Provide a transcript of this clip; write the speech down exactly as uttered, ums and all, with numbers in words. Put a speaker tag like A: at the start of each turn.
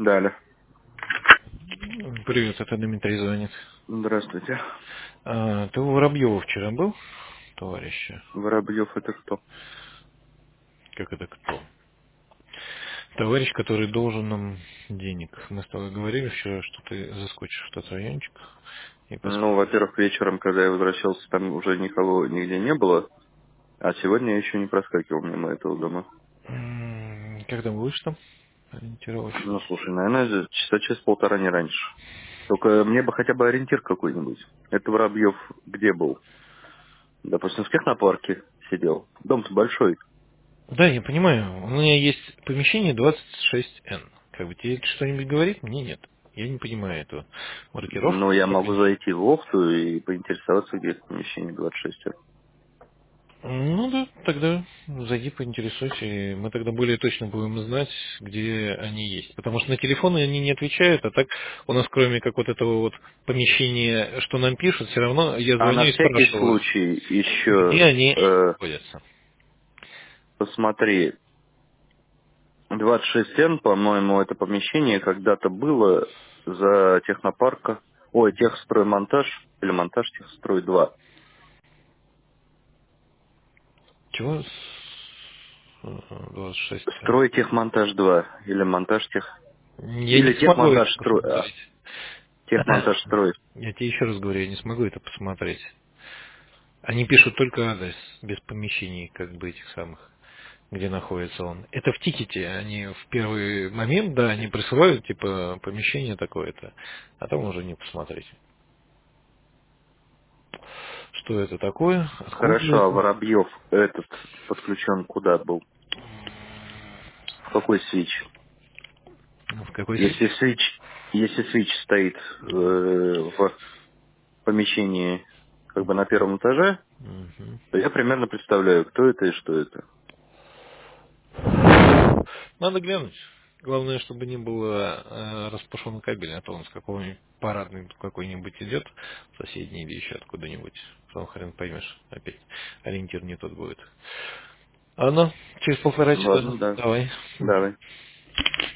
A: Далее.
B: Привет, это Дмитрий звонит.
A: Здравствуйте.
B: А, ты у Воробьева вчера был, товарища?
A: Воробьев это кто?
B: Как это кто? Товарищ, который должен нам денег. Мы с тобой говорили вчера, что ты заскочишь в тот райончик и
A: Ну,
B: посмотришь.
A: во-первых, вечером, когда я возвращался, там уже никого нигде не было, а сегодня я еще не проскакивал мимо этого дома.
B: М, Когда будешь там?
A: Ну,
B: Ориентировочно.
A: слушай, наверное, часа через полтора не раньше. Только мне бы хотя бы ориентир какой-нибудь. Это Воробьев где был? Допустим, в технопарке сидел. Дом-то большой.
B: Да, я понимаю. У меня есть помещение двадцать шесть эн. Как бы тебе это что-нибудь говорит? Мне нет. Я не понимаю эту маркировку.
A: Ну, я могу зайти в лофту и поинтересоваться, где это помещение двадцать шесть.
B: Ну да, тогда зайди, поинтересуйся, и мы тогда более точно будем знать, где они есть. Потому что на телефоны они не отвечают, а так у нас кроме как вот этого вот помещения, что нам пишут, все равно я
A: А на
B: звоню и
A: всякий
B: спрашиваю,
A: случай еще
B: где они
A: э,
B: находятся.
A: посмотри, двадцать шесть эн, по-моему, это помещение когда-то было за технопарка. Ой, техстроймонтаж или монтаж техстрой два.
B: Чего? С- ага, двадцать шесть эн.
A: Строй техмонтаж два или монтаж тех...
B: Я не
A: Или
B: смогу
A: техмонтаж
B: это
A: строй... а,
B: посмотреть.
A: техмонтаж строй.
B: Я тебе еще раз говорю, я не смогу это посмотреть. Они пишут только адрес, без помещений, как бы этих самых. Где находится он. Это в тикете, они в первый момент, да, они присылают, типа, помещение такое-то, а там уже не посмотреть. Что это такое, откуда
A: Хорошо, а
B: это,
A: Воробьев этот подключен куда был? В какой свич?
B: в какой свич.
A: Если свич, если свич стоит э, в помещении как бы на первом этаже,
B: Мгм.
A: то я примерно представляю, кто это и что это.
B: Надо глянуть. Главное, чтобы не было э, распушен кабель, а то он с какого-нибудь парадный какой-нибудь идет, соседний или еще откуда-нибудь. Потом хрен поймешь, опять ориентир не тот будет. А ну, через полтора часа,
A: Ладно, да.
B: давай.
A: Давай.